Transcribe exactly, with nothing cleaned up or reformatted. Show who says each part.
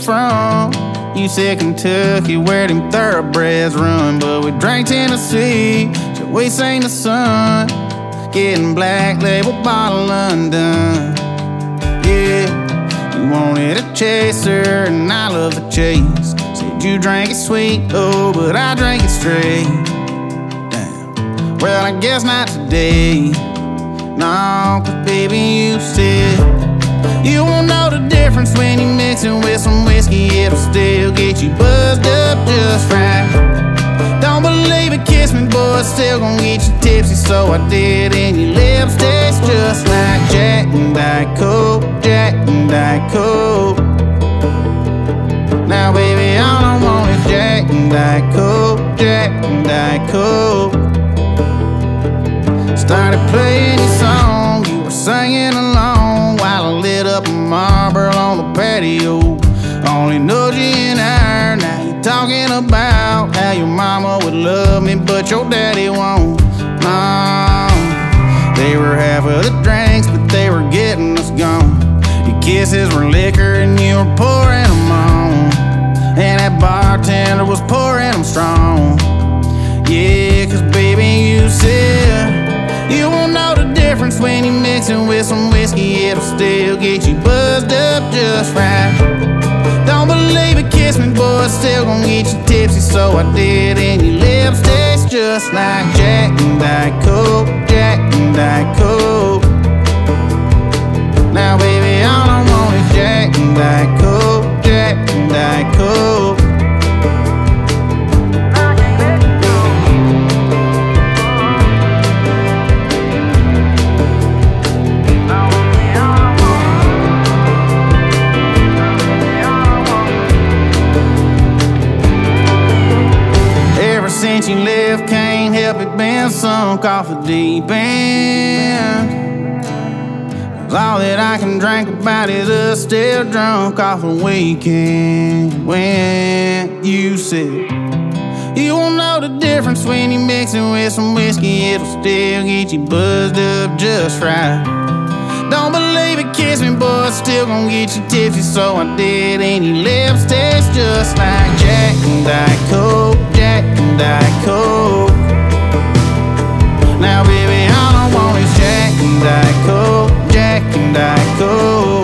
Speaker 1: from? You said Kentucky, where them thoroughbreds run. But we drank Tennessee till we seen the sun. Getting Black Label bottle undone. Yeah, you wanted a chaser and I love the chase. Said you drank it sweet, oh, but I drank it straight. Damn, well I guess not today. No, cause baby you said you won't know the difference when you mixin' with some whiskey. It'll still get you buzzed up just right. Don't believe it, kiss me, boy, it's still gon' get you tipsy. So I did, and your lips taste just like Jack and Diet Coke, Jack and Diet Coke. Now baby, all I want is Jack and Diet Coke, Jack and Diet Coke. Started playing your song, you were singing along while I lit up a Marlboro on the patio. Only knows you in her, now you talking about how your mama would love me, but your daddy won't. No, they were half of the drinks, but they were getting us gone. Your kisses were liquor and you were pouring them on, and that bartender was pouring them strong. Yeah, cause baby you said you won't know the difference when you're mixing with some whiskey. It'll still get you buzzed up just right. Don't believe it, kiss me, boy, it's still gon' get you tipsy. So I did, and your lips taste just like Jack and Diet Coke, Jack and Diet Coke. Now baby, all I want is Jack and Diet Coke, Jack and Diet Coke. Since you left, can't help it, been sunk off the deep end. Cause all that I can drink about is us still drunk off a weekend. When you said you won't know the difference when you're mixing with some whiskey. It'll still get you buzzed up just right. Don't believe it, kiss me, boy, it's still gon' get you tipsy. So I did, and your lips taste just like Jack and Diet Coke, Jack and Diet Coke. Now baby, all I want is Jack and Diet Coke, Jack and Diet Coke.